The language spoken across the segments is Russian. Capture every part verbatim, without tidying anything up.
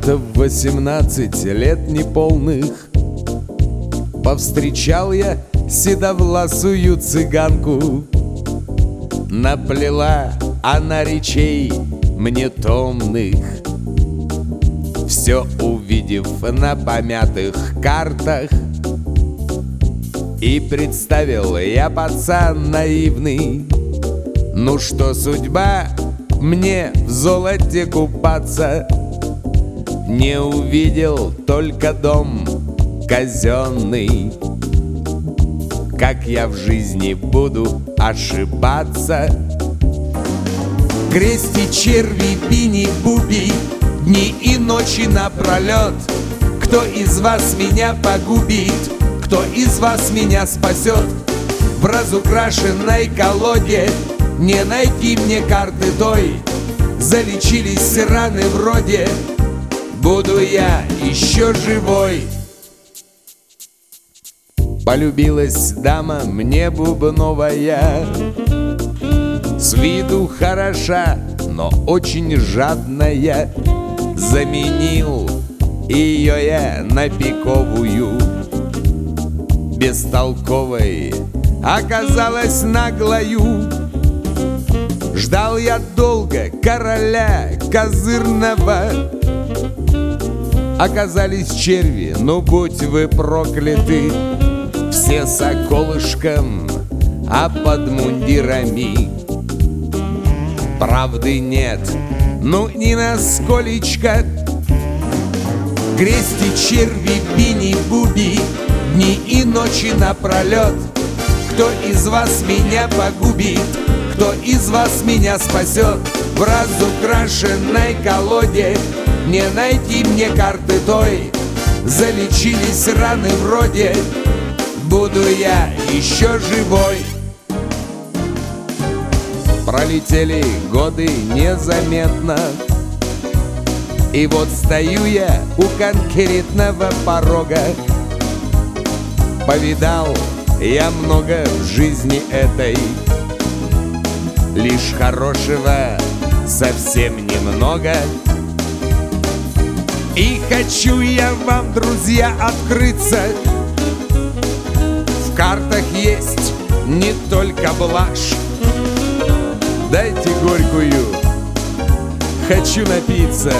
Как-то в восемнадцать лет неполных повстречал я седовласую цыганку. Наплела она речей мне томных, все увидев на помятых картах. И представил я, пацан наивный, ну что, судьба мне в золоте купаться. Не увидел только дом казенный. Как я в жизни буду ошибаться? Крести, черви, бини, буби, дни и ночи напролет. Кто из вас меня погубит? Кто из вас меня спасет? В разукрашенной колоде не найти мне карты той. Залечились раны вроде, буду я еще живой. Полюбилась дама мне бубновая, с виду хороша, но очень жадная. Заменил ее я на пиковую, бестолковой оказалась наглою. Ждал я долго короля козырного, оказались черви, ну будь вы прокляты. Все с околышком, а под мундирами правды нет, ну ни на сколечко. Крести, черви, бини, буби, дни и ночи напролет. Кто из вас меня погубит? Кто из вас меня спасет? В разукрашенной колоде не найти мне карты той. Залечились раны вроде, буду я еще живой. Пролетели годы незаметно, и вот стою я у конкретного порога. Повидал я много в жизни этой, лишь хорошего совсем немного. И хочу я вам, друзья, открыться: в картах есть не только блажь. Дайте горькую, хочу напиться.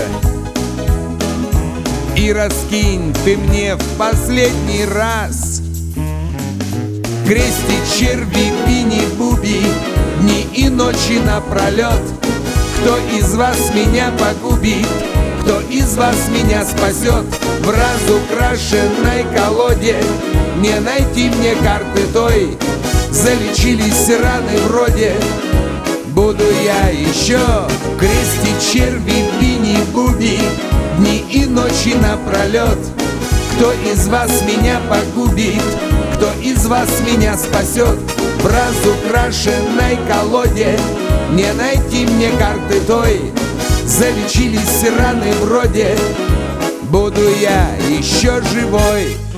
И раскинь ты мне в последний раз. Крести, черви, бини, буби, дни и ночи напролет. Кто из вас меня погубит? Кто из вас меня спасет? В разукрашенной колоде не найти мне карты той. Залечились раны вроде, буду я еще. Крести, черви, бини, буби, дни и ночи напролет. Кто из вас меня погубит? Кто из вас меня спасет? В разукрашенной колоде не найти мне карты той. Залечились раны вроде, буду я еще живой.